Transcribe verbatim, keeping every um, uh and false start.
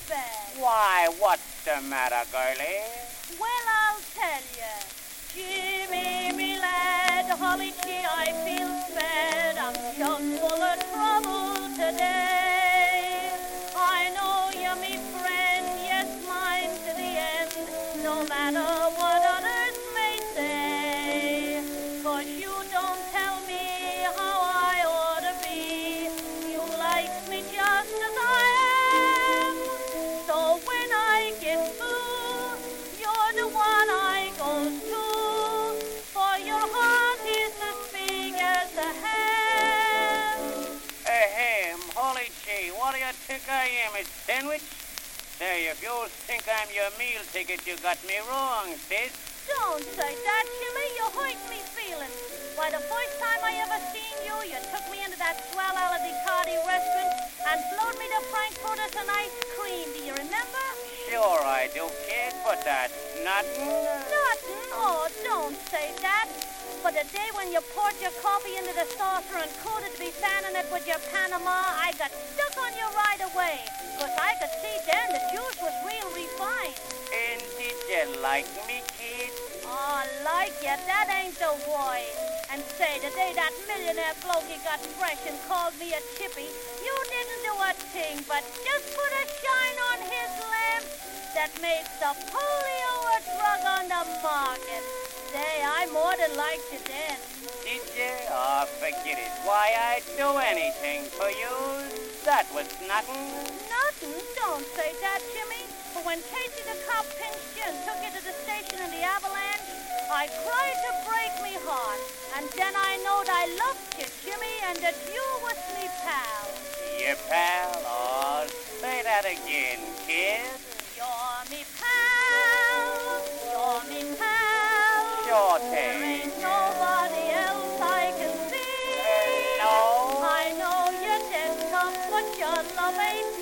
bad. Why, what's the matter, girlie? Well, I'll tell you. Jimmy, me lad, Holly G, I feel bad. I'm chock full of trouble today. I know you're me friend, yes, mine to the end, no matter what others may say. 'Cause you don't tell me how I ought to be. You like me just as I am. So when I get blue, you're the one I go to. For your heart is as big as a ham. Hey, ham, holy gee, what do you think I am, a sandwich? Say, if you think I'm your meal ticket, you got me wrong, sis. Don't say that, Jimmy. You hurt me feelings. Why, the first time I ever seen you, you took me into that swell Aladicati restaurant and flowed me to Frankfurters and ice cream. Do you remember? Sure I do, kid, but that's nothing. Nothing. Oh, don't say that. But the day when you poured your coffee into the saucer and coated to be fanning it with your Panama, I got stuck on you right away. 'Cause I could see then the juice was real refined. And did you like me, kid? Oh, like ya, that ain't the word. And say, the day that millionaire blokey got fresh and called me a chippy, you didn't do a thing but just put a shine on his lamp that makes the polio a drug on the market. Say, I more than liked you then. Did you? Oh, forget it. Why, I'd do anything for you. That was nothing. Nothing? Don't say that, Jimmy. But when Casey the cop pinched you and took you to the station in the avalanche, I cried to break me heart. And then I knowed I loved you, Jimmy, and that you was me pal. Your pal? Oh, say that again, kid. You're me pal. You're me pal. Sure There thing. ain't nobody else I can see. No. I know you're dead tough, but your love ain't